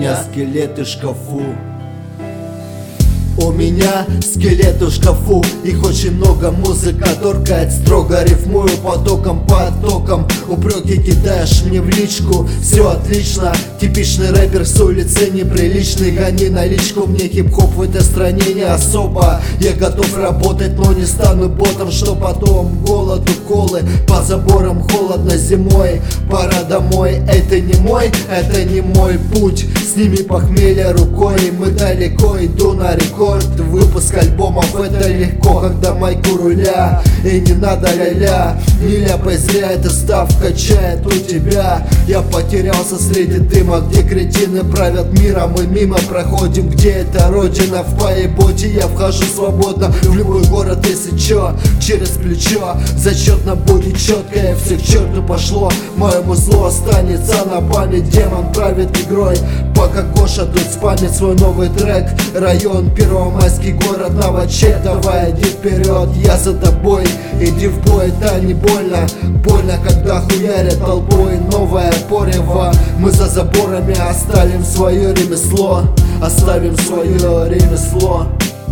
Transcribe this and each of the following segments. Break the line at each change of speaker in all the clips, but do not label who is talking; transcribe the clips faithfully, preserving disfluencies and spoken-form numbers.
меня скелеты в шкафу. У меня скелеты в шкафу, их очень много, музыка торкает строго, рифмую потоком, потоком. Упреки кидаешь мне в личку, все отлично. Типичный рэпер с улицы неприличный, гони наличку, мне хип-хоп в этой стране не особо. Я готов работать, но не стану ботом, что потом голоду колы, по заборам холодно зимой, пора домой. Это не мой, это не мой путь, сними похмелье рукой, мы далеко, иду на рекорд. Выпуск альбомов это легко, когда майку руля, и не надо ля-ля, не ляпай зря, эта ставка качает у тебя. Я потерялся среди дыма, где кретины правят миром, мы мимо проходим, где эта родина. В поеботе я вхожу свободно в любой город, если чё, через плечо. Зачетно будет четко, и все к черту пошло, моему злу останется на память. Демон правит игрой, пока Гоша тут спамит свой новый трек. Район Первомайский, город Новочек, давай иди вперед, я за тобой, иди в бой, это не больно. Больно, когда хуярят толпой, новая порева. Мы за заборами оставим свое ремесло, оставим свое ремесло.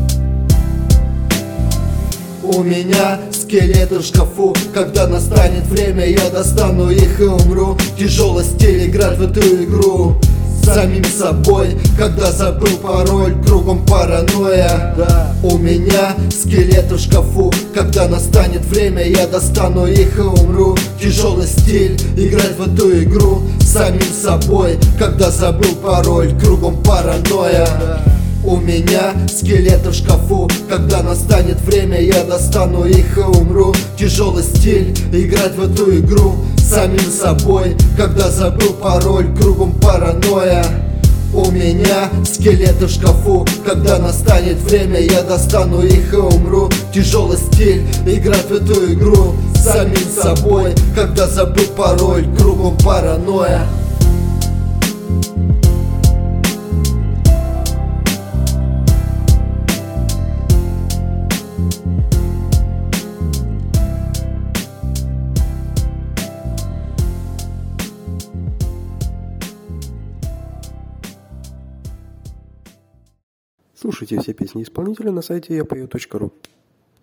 У меня скелеты в шкафу, когда настанет время, я достану их и умру. Тяжелый стиль играть в эту игру самим собой, когда забыл пароль, кругом паранойя. Да. У меня скелеты в шкафу, когда настанет время, я достану их и умру. Тяжелый стиль играть в эту игру самим собой, когда забыл пароль, кругом паранойя. Да. У меня скелеты в шкафу, когда настанет время, я достану их и умру. Тяжелый стиль играть в эту игру самим собой, когда забыл пароль, кругом паранойя. У меня скелеты в шкафу, когда настанет время, я достану их и умру. Тяжелый стиль играть в эту игру самим собой, когда забыл пароль, кругом паранойя.
Слушайте все песни исполнителя на сайте я пою точка ру.